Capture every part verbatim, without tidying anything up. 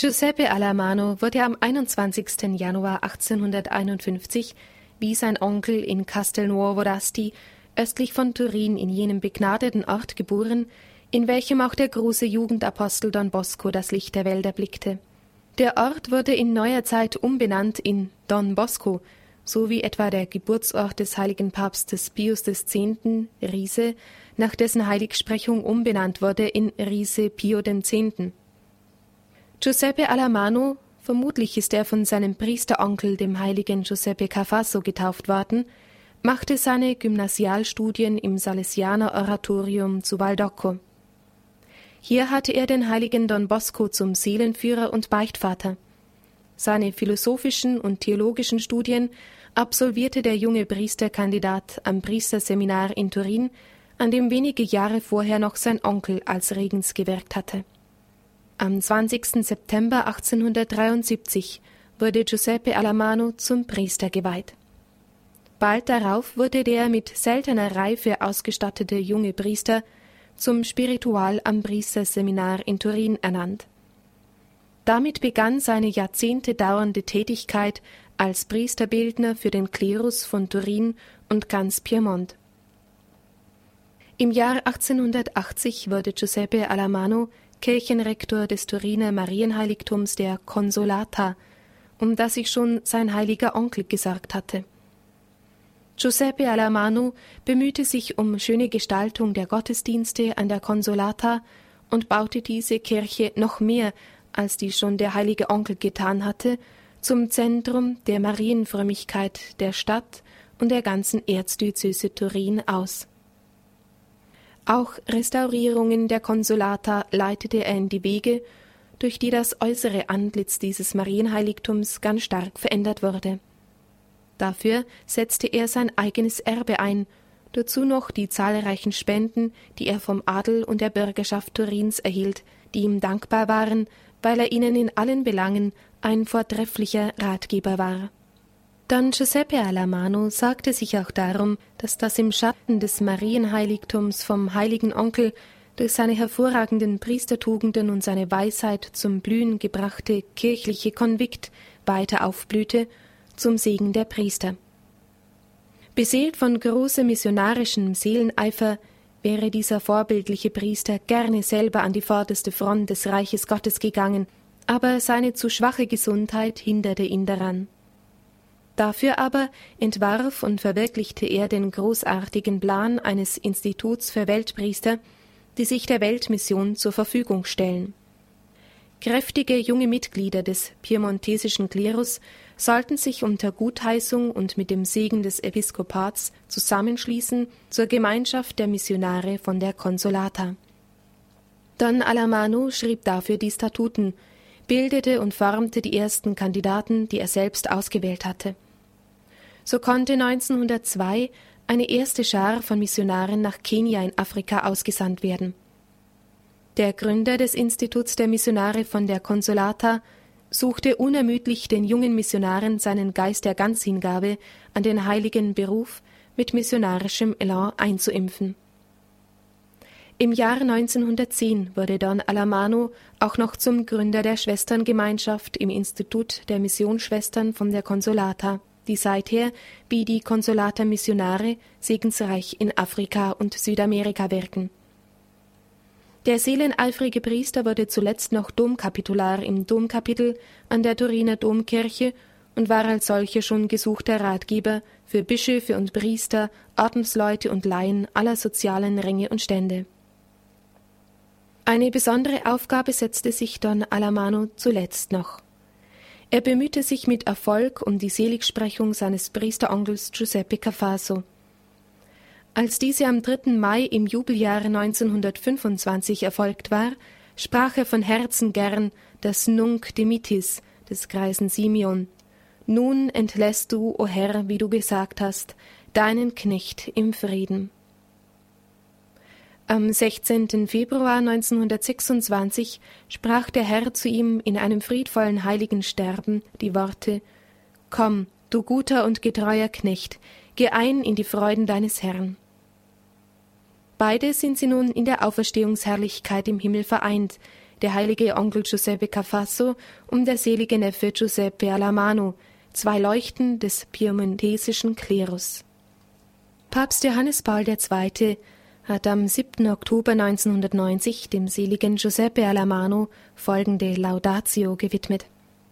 Giuseppe Alemanno wurde am einundzwanzigsten Januar achtzehnhunderteinundfünfzig wie sein Onkel in Castelnuovo d'Asti, östlich von Turin, in jenem begnadeten Ort geboren, in welchem auch der große Jugendapostel Don Bosco das Licht der Welt erblickte. Der Ort wurde in neuer Zeit umbenannt in Don Bosco, so wie etwa der Geburtsort des heiligen Papstes Pius X., Riese, nach dessen Heiligsprechung umbenannt wurde in Riese Pio X. Giuseppe Alemanno, vermutlich ist er von seinem Priesteronkel, dem heiligen Giuseppe Cafasso, getauft worden, machte seine Gymnasialstudien im Salesianer Oratorium zu Valdocco. Hier hatte er den heiligen Don Bosco zum Seelenführer und Beichtvater. Seine philosophischen und theologischen Studien absolvierte der junge Priesterkandidat am Priesterseminar in Turin, an dem wenige Jahre vorher noch sein Onkel als Regens gewirkt hatte. Am zwanzigsten September achtzehnhundertdreiundsiebzig wurde Giuseppe Alemanno zum Priester geweiht. Bald darauf wurde der mit seltener Reife ausgestattete junge Priester zum Spiritual am Priesterseminar in Turin ernannt. Damit begann seine Jahrzehnte dauernde Tätigkeit als Priesterbildner für den Klerus von Turin und ganz Piemont. Im Jahr achtzehnhundertachtzig wurde Giuseppe Alemanno Kirchenrektor des Turiner Marienheiligtums der Consolata, um das sich schon sein heiliger Onkel gesorgt hatte. Giuseppe Alemanno bemühte sich um schöne Gestaltung der Gottesdienste an der Consolata und baute diese Kirche noch mehr, als die schon der heilige Onkel getan hatte, zum Zentrum der Marienfrömmigkeit der Stadt und der ganzen Erzdiözese Turin aus. Auch Restaurierungen der Consolata leitete er in die Wege, durch die das äußere Antlitz dieses Marienheiligtums ganz stark verändert wurde. Dafür setzte er sein eigenes Erbe ein, dazu noch die zahlreichen Spenden, die er vom Adel und der Bürgerschaft Turins erhielt, die ihm dankbar waren, weil er ihnen in allen Belangen ein vortrefflicher Ratgeber war. Don Giuseppe Alemanno sorgte sich auch darum, dass das im Schatten des Marienheiligtums vom heiligen Onkel durch seine hervorragenden Priestertugenden und seine Weisheit zum Blühen gebrachte kirchliche Konvikt weiter aufblühte, zum Segen der Priester. Beseelt von großem missionarischem Seeleneifer wäre dieser vorbildliche Priester gerne selber an die vorderste Front des Reiches Gottes gegangen, aber seine zu schwache Gesundheit hinderte ihn daran. Dafür aber entwarf und verwirklichte er den großartigen Plan eines Instituts für Weltpriester, die sich der Weltmission zur Verfügung stellen. Kräftige junge Mitglieder des piemontesischen Klerus sollten sich unter Gutheißung und mit dem Segen des Episkopats zusammenschließen zur Gemeinschaft der Missionare von der Consolata. Don Alemanno schrieb dafür die Statuten, bildete und formte die ersten Kandidaten, die er selbst ausgewählt hatte. So konnte neunzehnhundertzwei eine erste Schar von Missionaren nach Kenia in Afrika ausgesandt werden. Der Gründer des Instituts der Missionare von der Consolata suchte unermüdlich den jungen Missionaren seinen Geist der Ganzhingabe an den heiligen Beruf mit missionarischem Elan einzuimpfen. Im Jahr neunzehnhundertzehn wurde Don Alemanno auch noch zum Gründer der Schwesterngemeinschaft im Institut der Missionsschwestern von der Consolata, die seither, wie die Consolata Missionare, segensreich in Afrika und Südamerika wirken. Der seeleneifrige Priester wurde zuletzt noch Domkapitular im Domkapitel an der Turiner Domkirche und war als solcher schon gesuchter Ratgeber für Bischöfe und Priester, Ordensleute und Laien aller sozialen Ränge und Stände. Eine besondere Aufgabe setzte sich Don Alemanno zuletzt noch. Er bemühte sich mit Erfolg um die Seligsprechung seines Priesteronkels Giuseppe Cafasso. Als diese am dritten Mai im Jubeljahre neunzehnhundertfünfundzwanzig erfolgt war, sprach er von Herzen gern das Nunc dimittis des greisen Simeon. Nun entlässt du, o Herr, wie du gesagt hast, deinen Knecht im Frieden. Am sechzehnten Februar neunzehnhundertsechsundzwanzig sprach der Herr zu ihm in einem friedvollen heiligen Sterben die Worte: Komm, du guter und getreuer Knecht, geh ein in die Freuden deines Herrn. Beide sind sie nun in der Auferstehungsherrlichkeit im Himmel vereint, der heilige Onkel Giuseppe Cafasso und der selige Neffe Giuseppe Alamano, zwei Leuchten des piemontesischen Klerus. Papst Johannes Paul der Zweite hat am siebten Oktober neunzehnhundertneunzig dem seligen Giuseppe Alamano folgende Laudatio gewidmet.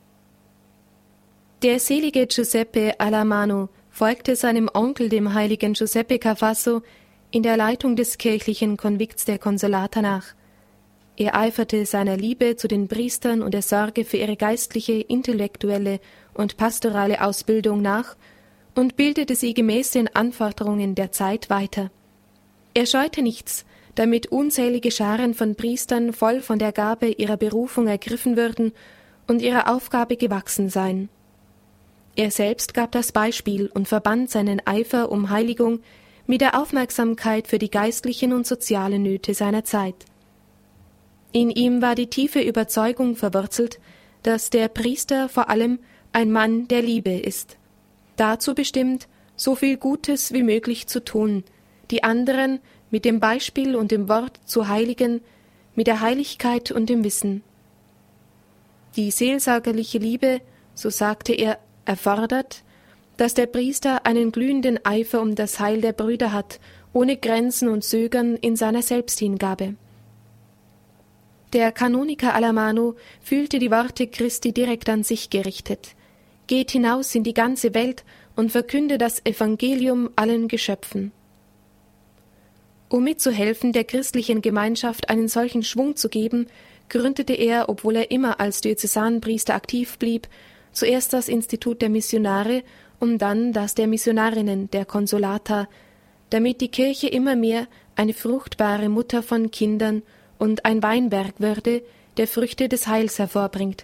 Der selige Giuseppe Alamano folgte seinem Onkel, dem heiligen Giuseppe Cafasso, in der Leitung des kirchlichen Konvikts der Konsolata nach. Er eiferte seiner Liebe zu den Priestern und der Sorge für ihre geistliche, intellektuelle und pastorale Ausbildung nach und bildete sie gemäß den Anforderungen der Zeit weiter. Er scheute nichts, damit unzählige Scharen von Priestern voll von der Gabe ihrer Berufung ergriffen würden und ihrer Aufgabe gewachsen seien. Er selbst gab das Beispiel und verband seinen Eifer um Heiligung mit der Aufmerksamkeit für die geistlichen und sozialen Nöte seiner Zeit. In ihm war die tiefe Überzeugung verwurzelt, dass der Priester vor allem ein Mann der Liebe ist, dazu bestimmt, so viel Gutes wie möglich zu tun, die anderen mit dem Beispiel und dem Wort zu heiligen, mit der Heiligkeit und dem Wissen. Die seelsorgerliche Liebe, so sagte er, erfordert, dass der Priester einen glühenden Eifer um das Heil der Brüder hat, ohne Grenzen und Zögern in seiner Selbsthingabe. Der Kanoniker Alamano fühlte die Worte Christi direkt an sich gerichtet. Geht hinaus in die ganze Welt und verkünde das Evangelium allen Geschöpfen. Um mitzuhelfen, der christlichen Gemeinschaft einen solchen Schwung zu geben, gründete er, obwohl er immer als Diözesanpriester aktiv blieb, zuerst das Institut der Missionare und dann das der Missionarinnen, der Konsolata, damit die Kirche immer mehr eine fruchtbare Mutter von Kindern und ein Weinberg würde, der Früchte des Heils hervorbringt.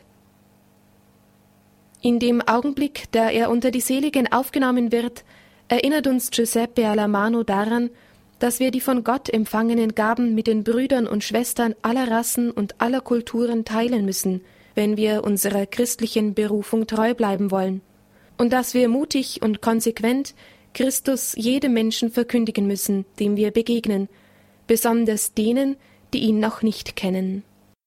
In dem Augenblick, da er unter die Seligen aufgenommen wird, erinnert uns Giuseppe Alamano daran, dass wir die von Gott empfangenen Gaben mit den Brüdern und Schwestern aller Rassen und aller Kulturen teilen müssen, wenn wir unserer christlichen Berufung treu bleiben wollen, und dass wir mutig und konsequent Christus jedem Menschen verkündigen müssen, dem wir begegnen, besonders denen, die ihn noch nicht kennen.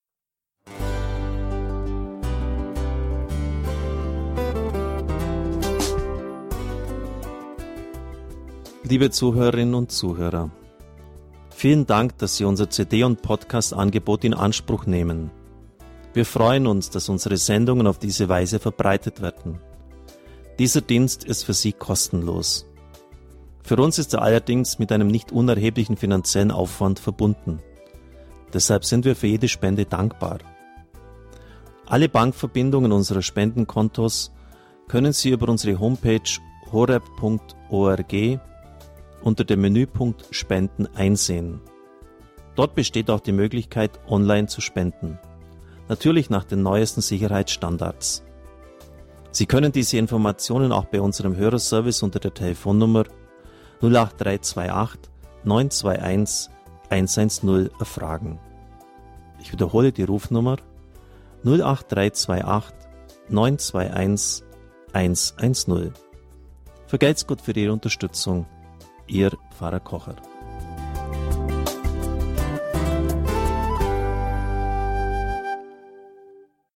Liebe Zuhörerinnen und Zuhörer, vielen Dank, dass Sie unser C D- und Podcast-Angebot in Anspruch nehmen. Wir freuen uns, dass unsere Sendungen auf diese Weise verbreitet werden. Dieser Dienst ist für Sie kostenlos. Für uns ist er allerdings mit einem nicht unerheblichen finanziellen Aufwand verbunden. Deshalb sind wir für jede Spende dankbar. Alle Bankverbindungen unserer Spendenkontos können Sie über unsere Homepage horeb punkt org unter dem Menüpunkt Spenden einsehen. Dort besteht auch die Möglichkeit, online zu spenden. Natürlich nach den neuesten Sicherheitsstandards. Sie können diese Informationen auch bei unserem Hörerservice unter der Telefonnummer null acht drei zwei acht neun zwei eins eins eins null erfragen. Ich wiederhole die Rufnummer null acht drei zwei acht neun zwei eins eins eins null. Vergelt's Gott für Ihre Unterstützung. Ihr Pfarrer Kocher.